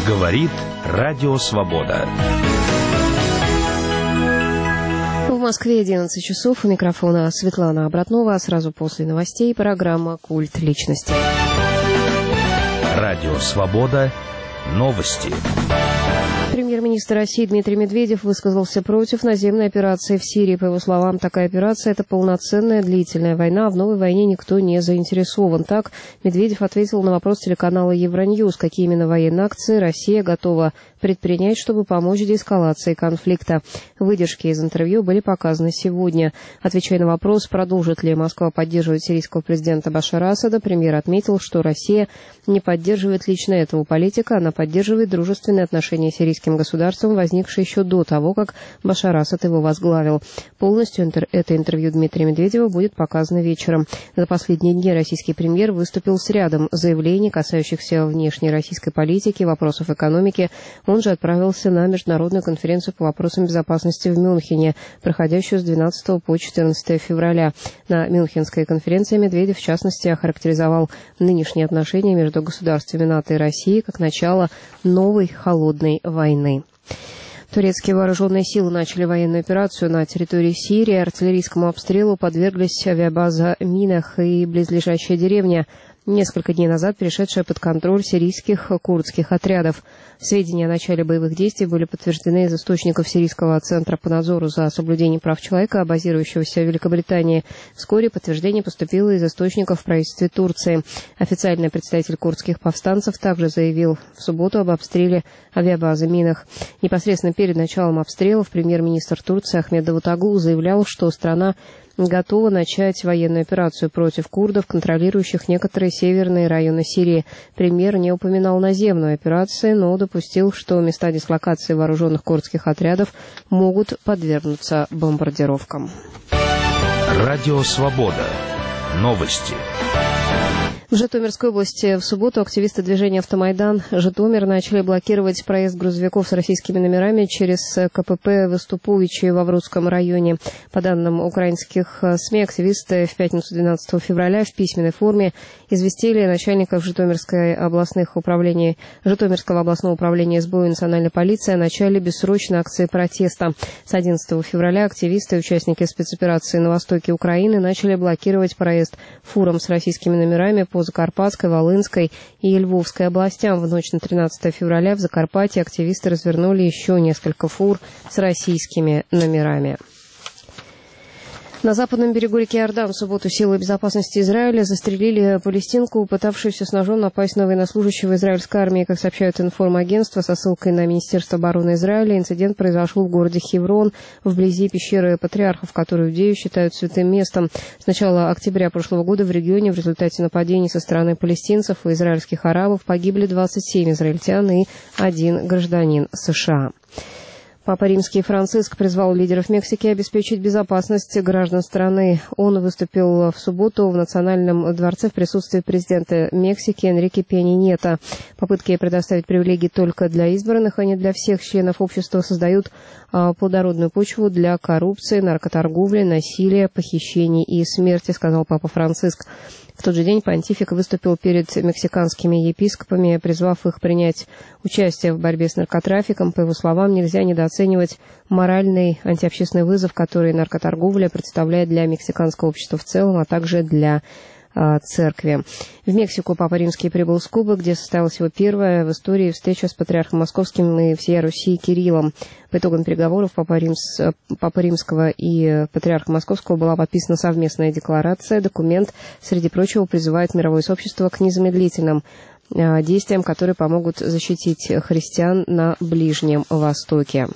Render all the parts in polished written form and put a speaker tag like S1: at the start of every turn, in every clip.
S1: Говорит Радио Свобода.
S2: В Москве 11 часов. У микрофона Светлана Обратнова. Сразу после новостей программа «Культ личности».
S1: Радио Свобода. Новости.
S2: Премьер-министр России Дмитрий Медведев высказался против наземной операции в Сирии. По его словам, такая операция – это полноценная длительная война, а в новой войне никто не заинтересован. Так, Медведев ответил на вопрос телеканала Евроньюз, какие именно военные акции Россия готова предпринять, чтобы помочь деэскалации конфликта. Выдержки из интервью были показаны сегодня. Отвечая на вопрос, продолжит ли Москва поддерживать сирийского президента Башара Асада, премьер отметил, что Россия не поддерживает лично этого политика, она поддерживает дружественные отношения с сирийским государством, возникшие еще до того, как Башар Асад его возглавил. Полностью это интервью Дмитрия Медведева будет показано вечером. За последние дни российский премьер выступил с рядом заявлений, касающихся внешней российской политики, вопросов экономики. Он же отправился на международную конференцию по вопросам безопасности в Мюнхене, проходящую с 12 по 14 февраля. На Мюнхенской конференции Медведев, в частности, охарактеризовал нынешние отношения между государствами НАТО и России как начало новой холодной войны. Турецкие вооруженные силы начали военную операцию на территории Сирии. Артиллерийскому обстрелу подверглись авиабаза Минах и близлежащая деревня, несколько дней назад перешедшая под контроль сирийских курдских отрядов. Сведения о начале боевых действий были подтверждены из источников Сирийского центра по надзору за соблюдением прав человека, базирующегося в Великобритании. Вскоре подтверждение поступило из источников в правительстве Турции. Официальный представитель курдских повстанцев также заявил в субботу об обстреле авиабазы Минах. Непосредственно перед началом обстрелов премьер-министр Турции Ахмед Давутоглу заявлял, что страна готова начать военную операцию против курдов, контролирующих некоторые северные районы Сирии. Премьер не упоминал наземную операцию, но допустил, что места дислокации вооруженных курдских отрядов могут подвергнуться бомбардировкам.
S1: Радио Свобода. Новости.
S2: В Житомирской области в субботу активисты движения «Автомайдан» Житомир начали блокировать проезд грузовиков с российскими номерами через КПП в Иступовичи в Аврудском районе. По данным украинских СМИ, активисты в пятницу 12 февраля в письменной форме известили начальников Житомирского областного управления СБУ и национальной полиции о начале бессрочной акции протеста. С 11 февраля активисты и участники спецоперации на востоке Украины начали блокировать проезд фурам с российскими номерами по Закарпатской, Волынской и Львовской областям. В ночь на 13 февраля в Закарпатье активисты развернули еще несколько фур с российскими номерами. На западном берегу реки Иордан в субботу силы безопасности Израиля застрелили палестинку, пытавшуюся с ножом напасть на военнослужащего израильской армии. Как сообщают информагентства со ссылкой на Министерство обороны Израиля, инцидент произошел в городе Хеврон, вблизи пещеры патриархов, которую иудеи считают святым местом. С начала октября прошлого года в регионе в результате нападений со стороны палестинцев и израильских арабов погибли 27 израильтян и 1 гражданин США. Папа Римский Франциск призвал лидеров Мексики обеспечить безопасность граждан страны. Он выступил в субботу в Национальном дворце в присутствии президента Мексики Энрике Пенья Ниета. Попытки предоставить привилегии только для избранных, а не для всех членов общества создают плодородную почву для коррупции, наркоторговли, насилия, похищений и смерти, сказал Папа Франциск. В тот же день понтифик выступил перед мексиканскими епископами, призвав их принять участие в борьбе с наркотрафиком. По его словам, нельзя недооценивать моральный антиобщественный вызов, который наркоторговля представляет для мексиканского общества в целом, а также для церкви. В Мексику Папа Римский прибыл с Кубы, где состоялась его первая в истории встреча с патриархом Московским и всея Руси Кириллом. По итогам переговоров Папы Римского и патриарха Московского была подписана совместная декларация. Документ, среди прочего, призывает мировое сообщество к незамедлительным действиям, которые помогут защитить христиан на Ближнем Востоке.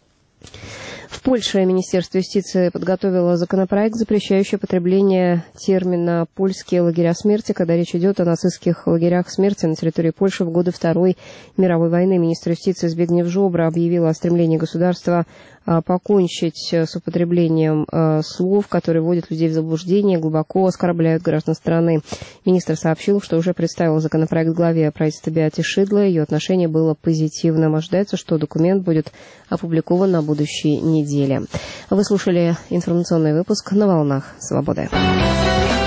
S2: В Польше Министерство юстиции подготовило законопроект, запрещающий употребление термина «польские лагеря смерти», когда речь идет о нацистских лагерях смерти на территории Польши в годы Второй мировой войны. Министр юстиции Збигнев Жобра объявил о стремлении государства покончить с употреблением слов, которые вводят людей в заблуждение, глубоко оскорбляют граждан страны. Министр сообщил, что уже представил законопроект главе правительства Беате Шидло. Ее отношение было позитивным. Ожидается, что документ будет опубликован на будущей неделе. Вы слушали информационный выпуск на волнах Свободы.